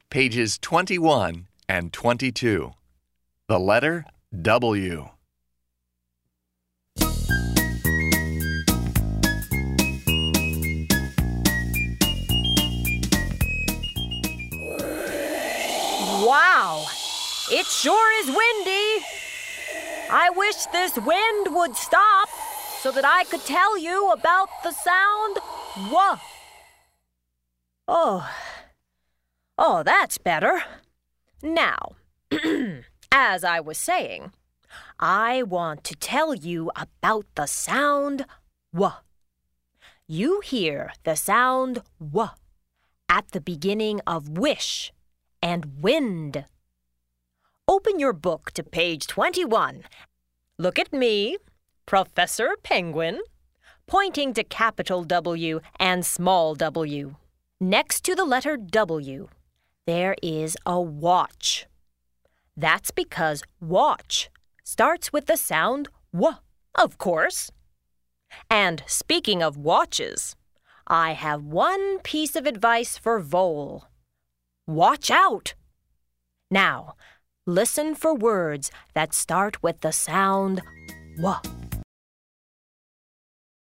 pages 21 and 22. The letter W. Wow! It sure is windy. I wish this wind would stop so that I could tell you about the sound W. Oh, that's better. Now, as I was saying, I want to tell you about the sound W. You hear the sound W at the beginning of wish and wind. Open your book to page 21. Look at me, Professor Penguin, pointing to capital W and small w. Next to the letter W, there is a watch. That's because watch starts with the sound W, of course. And speaking of watches, I have one piece of advice for Vole. Watch out! Now, listen for words that start with the sound W.